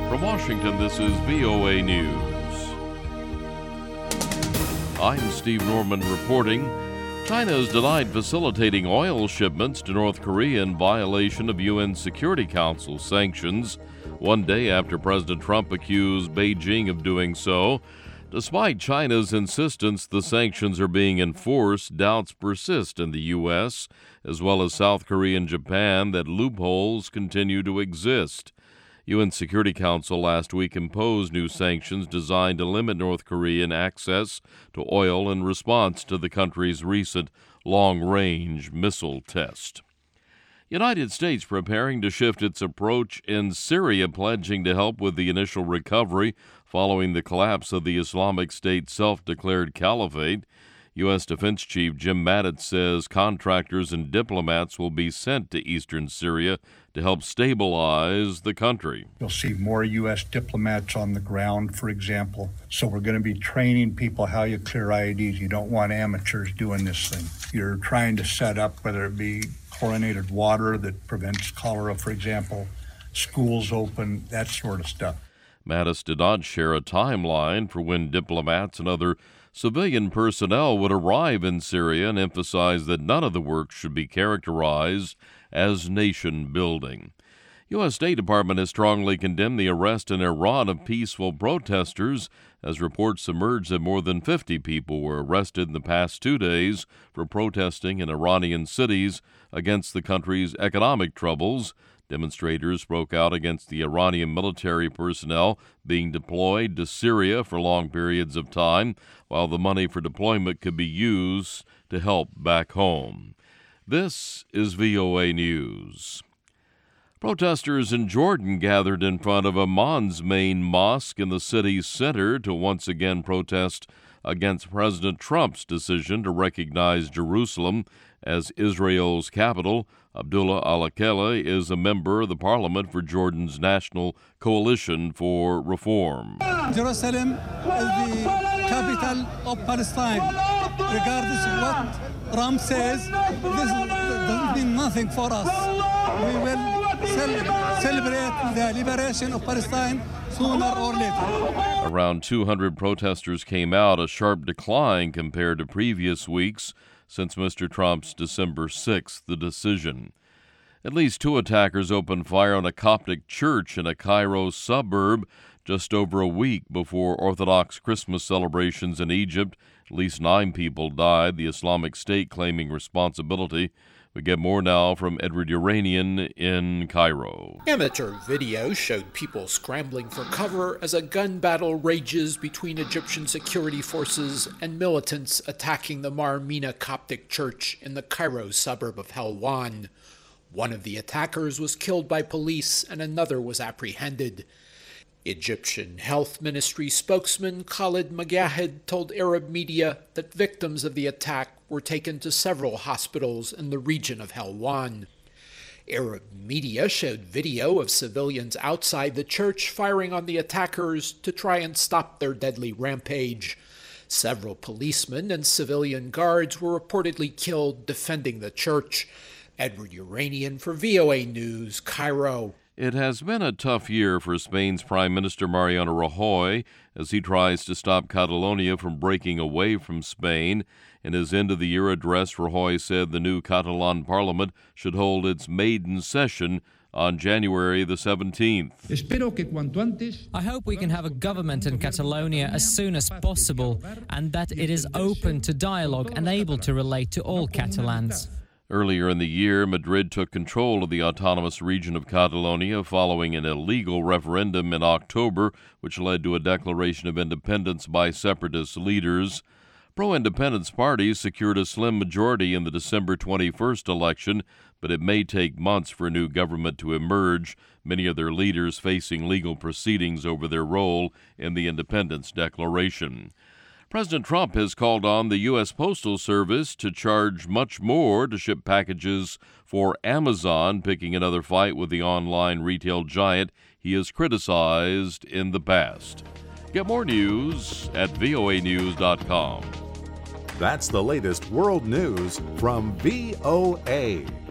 From Washington, this is VOA News. I'm Steve Norman reporting. China has denied facilitating oil shipments to North Korea in violation of UN Security Council sanctions, one day after President Trump accused Beijing of doing so. Despite China's insistence the sanctions are being enforced, doubts persist in the U.S., as well as South Korea and Japan, that loopholes continue to exist. UN Security Council last week imposed new sanctions designed to limit North Korean access to oil in response to the country's recent long-range missile test. United States preparing to shift its approach in Syria, pledging to help with the initial recovery following the collapse of the Islamic State self-declared caliphate. U.S. Defense Chief Jim Mattis says contractors and diplomats will be sent to eastern Syria to help stabilize the country. You'll see more U.S. diplomats on the ground, for example. So we're going to be training people how you clear IEDs. You don't want amateurs doing this thing. You're trying to set up, whether it be chlorinated water that prevents cholera, for example, schools open, that sort of stuff. Mattis did not share a timeline for when diplomats and other civilian personnel would arrive in Syria and emphasized that none of the work should be characterized as nation-building. U.S. State Department has strongly condemned the arrest in Iran of peaceful protesters, as reports emerged that more than 50 people were arrested in the past 2 days for protesting in Iranian cities against the country's economic troubles. Demonstrators broke out against the Iranian military personnel being deployed to Syria for long periods of time, while the money for deployment could be used to help back home. This is VOA News. Protesters in Jordan gathered in front of Amman's main mosque in the city's center to once again protest against President Trump's decision to recognize Jerusalem as Israel's capital. Abdullah Al-Akela is a member of the parliament for Jordan's National Coalition for Reform. Jerusalem is the capital of Palestine. Regardless of what Trump says, this doesn't mean nothing for us. We will celebrate the liberation of Palestine sooner or later. Around 200 protesters came out, a sharp decline compared to previous weeks since Mr. Trump's December 6th decision. At least 2 attackers opened fire on a Coptic church in a Cairo suburb just over a week before Orthodox Christmas celebrations in Egypt. At least 9 people died, the Islamic State claiming responsibility. We get more now from Edward Uranian in Cairo. Amateur video showed people scrambling for cover as a gun battle rages between Egyptian security forces and militants attacking the Mar Mina Coptic church in the Cairo suburb of Helwan. One of the attackers was killed by police and another was apprehended. Egyptian Health Ministry spokesman Khalid Magahed told Arab media that victims of the attack were taken to several hospitals in the region of Helwan. Arab media showed video of civilians outside the church firing on the attackers to try and stop their deadly rampage. Several policemen and civilian guards were reportedly killed defending the church. Edward Uranian for VOA News, Cairo. It has been a tough year for Spain's Prime Minister Mariano Rajoy as he tries to stop Catalonia from breaking away from Spain. In his end-of-the-year address, Rajoy said the new Catalan parliament should hold its maiden session on January the 17th. I hope we can have a government in Catalonia as soon as possible and that it is open to dialogue and able to relate to all Catalans. Earlier in the year, Madrid took control of the autonomous region of Catalonia following an illegal referendum in October, which led to a declaration of independence by separatist leaders. Pro-independence parties secured a slim majority in the December 21st election, but it may take months for a new government to emerge, many of their leaders facing legal proceedings over their role in the independence declaration. President Trump has called on the U.S. Postal Service to charge much more to ship packages for Amazon, picking another fight with the online retail giant he has criticized in the past. Get more news at voanews.com. That's the latest world news from VOA.